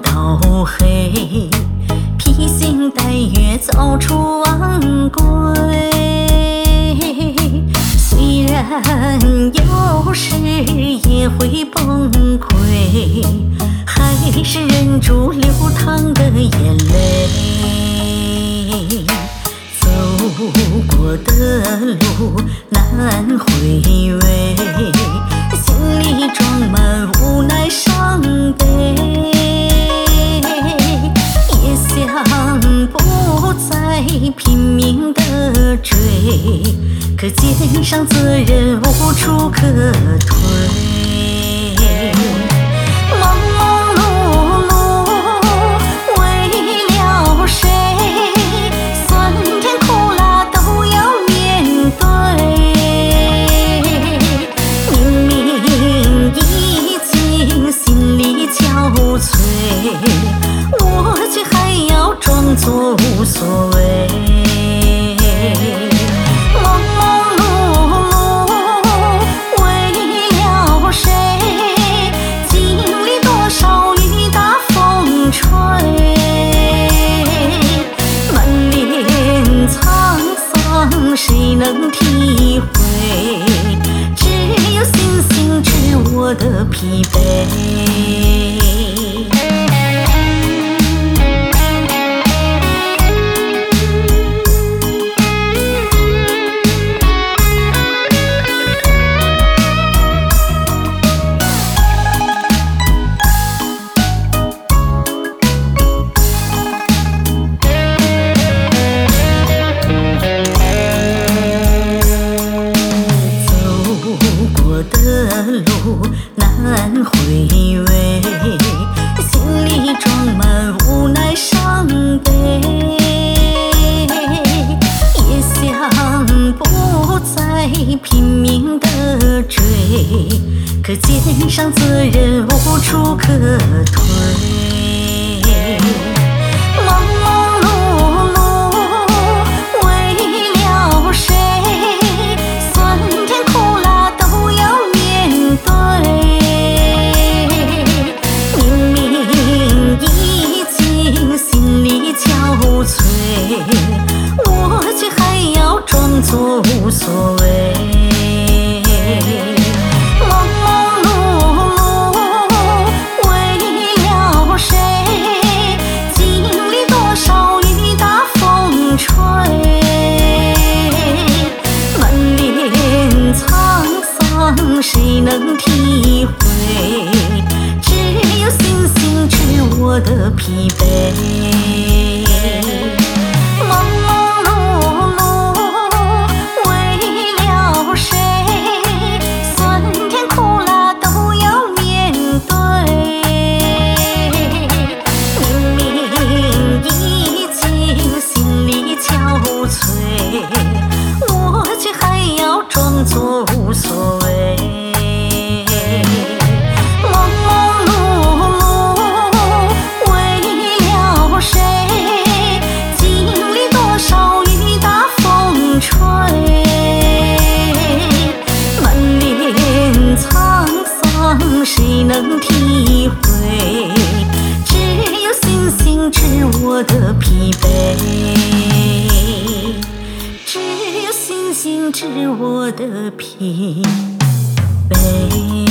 到黑，披星戴月早出晚归。虽然有时也会崩溃，还是忍住流淌的眼泪。走过的路难回味，心里装满无奈伤悲。也想不再拼命地追，可肩上责任无处可推。忙忙碌碌为了谁？酸甜苦辣都要面对。明明已经心力憔悴，我却还要装作无所谓。忙忙碌碌为了谁？经历多少雨打风吹，满脸沧桑谁能体会？只有星星知我的疲惫。的路难回味，心里装满无奈伤悲。也想不再拼命地追，可肩上责任无处可推。忙忙碌碌为了谁？酸甜苦辣都要面对。明明已经心力憔悴，我却还要装作无所谓。忙忙碌碌为了谁？经历多少雨打风吹，满脸沧桑谁能体会？只有星星知我的疲惫。忙忙碌碌为了谁？酸甜苦辣都要面对。明明已经心力憔悴，我却还要装作无所谓。忙忙碌碌为了谁？经历多少雨打风吹，满脸沧桑谁能体会？只有星星知我的疲惫，只有星星知我的疲惫。